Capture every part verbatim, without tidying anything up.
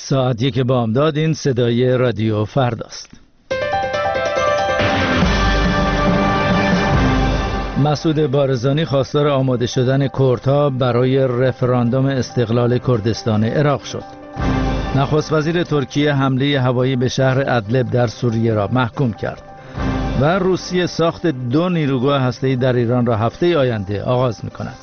ساعت یک بامداد. این صدای رادیو فرداست. مسعود بارزانی خواستار آماده شدن کردها برای رفراندوم استقلال کردستان عراق شد. نخست وزیر ترکیه حمله هوایی به شهر ادلب در سوریه را محکوم کرد و روسیه ساخت دو نیروگاه هسته‌ای در ایران را هفته آینده آغاز می‌کند.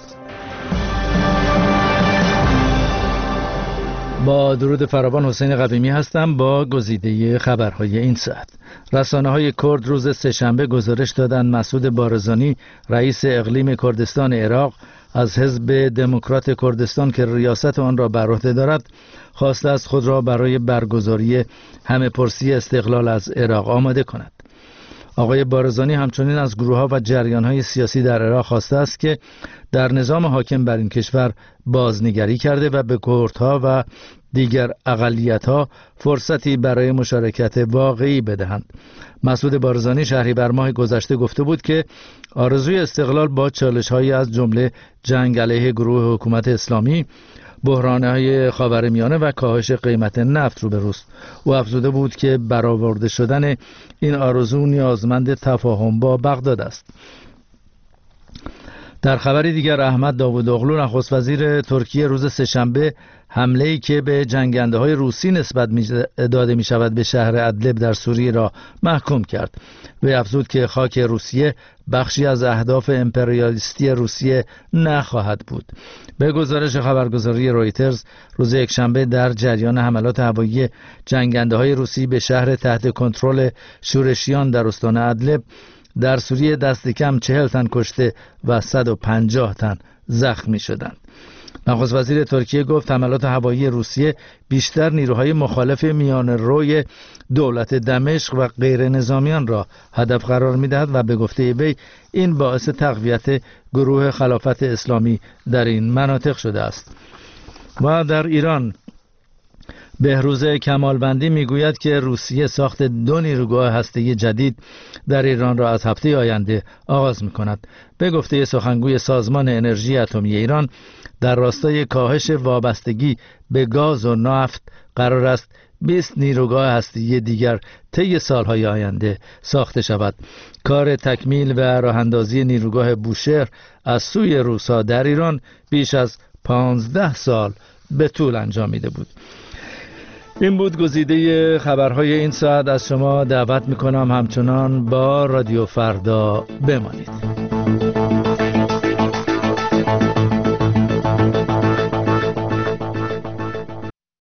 با درود فراوان، حسین قویمی هستم با گزیده خبرهای این ساعت. رسانه‌های کرد روز سه‌شنبه گزارش دادند مسعود بارزانی، رئیس اقلیم کردستان عراق، از حزب دموکرات کردستان که ریاست آن را بر عهده دارد، خواسته است خود را برای برگزاری همه‌پرسی استقلال از عراق آماده کند. آقای بارزانی همچنین از گروه‌ها و جریان‌های سیاسی در عراق خواسته است که در نظام حاکم بر این کشور بازنگری کرده و به کردها و دیگر اقلیت‌ها فرصتی برای مشارکت واقعی بدهند. مسعود بارزانی شهریور ماه گذشته گفته بود که آرزوی استقلال با چالش‌هایی از جمله جنگ علیه گروه حکومت اسلامی، بحران‌های خاورمیانه و کاهش قیمت نفت روبروست. او افزوده بود که برآورده شدن این آرزو نیازمند تفاهم با بغداد است. در خبری دیگر، احمد داوودوغلو نخست وزیر ترکیه روز سه‌شنبه حمله‌ای که به جنگنده‌های روسی نسبت داده می‌شود به شهر ادلب در سوریه را محکوم کرد. وی افزود که خاک روسیه بخشی از اهداف امپریالیستی روسیه نخواهد بود. به گزارش خبرگزاری رویترز، روز یکشنبه در جریان حملات هوایی جنگنده‌های روسی به شهر تحت کنترل شورشیان در استان ادلب در سوریه دست کم چهل تن کشته و صد و پنجاه تن زخمی شدند. نخست وزیر ترکیه گفت حملات هوایی روسیه بیشتر نیروهای مخالف میان روی دولت دمشق و غیر نظامیان را هدف قرار می‌دهد و به گفته وی این باعث تقویت گروه خلافت اسلامی در این مناطق شده است. و در ایران، بهروز کمالوندی میگوید که روسیه ساخت دو نیروگاه هسته‌ای جدید در ایران را از هفته آینده آغاز می‌کند. به گفته سخنگوی سازمان انرژی اتمی ایران، در راستای کاهش وابستگی به گاز و نفت قرار است بیست نیروگاه هسته‌ای دیگر طی سالهای آینده ساخته شود. کار تکمیل و راه‌اندازی نیروگاه بوشهر از سوی روس‌ها در ایران بیش از پانزده سال به طول انجامیده بود. این بود گزیده خبرهای این ساعت. از شما دعوت میکنم همچنان با رادیو فردا بمانید.